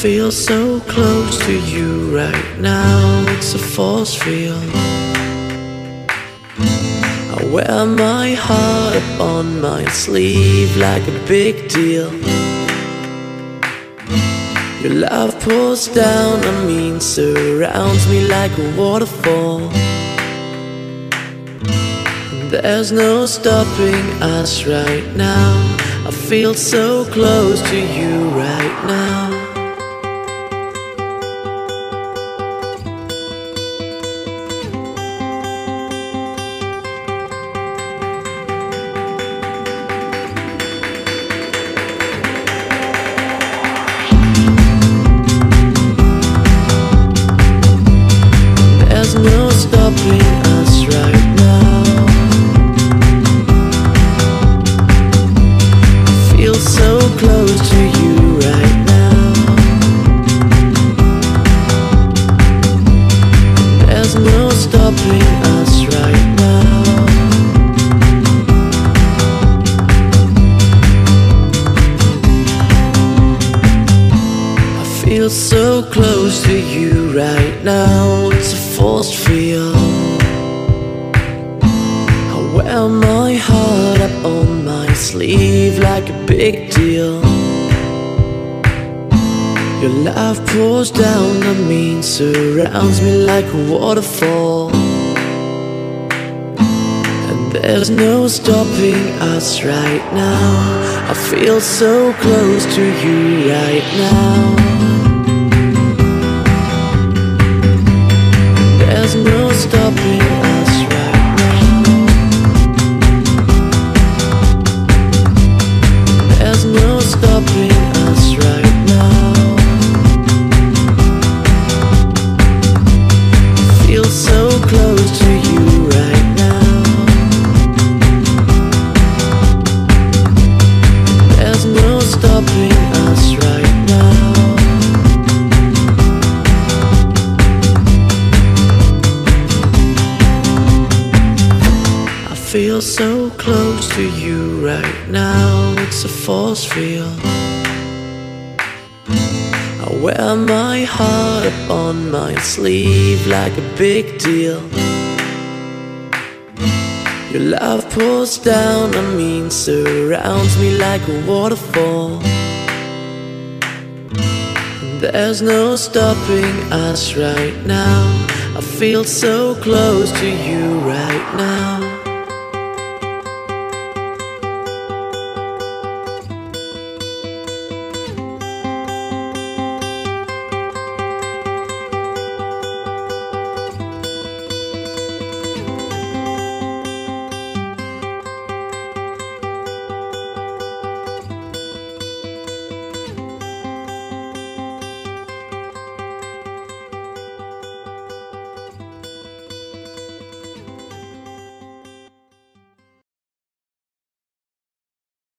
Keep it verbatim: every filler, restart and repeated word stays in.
feel so close to you right now, it's a force field. I wear my heart up on my sleeve like a big deal. Your love pours down on me, surrounds me like a waterfall. There's no stopping us right now. I feel so close to you right now. There's no stopping us right now. I feel so close to you right now. There's no stopping us right now. I feel so close to you right now, it's a force field. I wear my heart up on my sleeve like a big deal. Your love pours down on me, surrounds me like a waterfall. And there's no stopping us right now. I feel so close to you right now. There's no stopping us right now. There's no stopping us right now. I feel so close to you right now. There's no stopping us right now. I feel so close to you right now, it's a force field. I wear my heart up on my sleeve like a big deal. Your love pours down on me, surrounds me like a waterfall. There's no stopping us right now. I feel so close to you right now.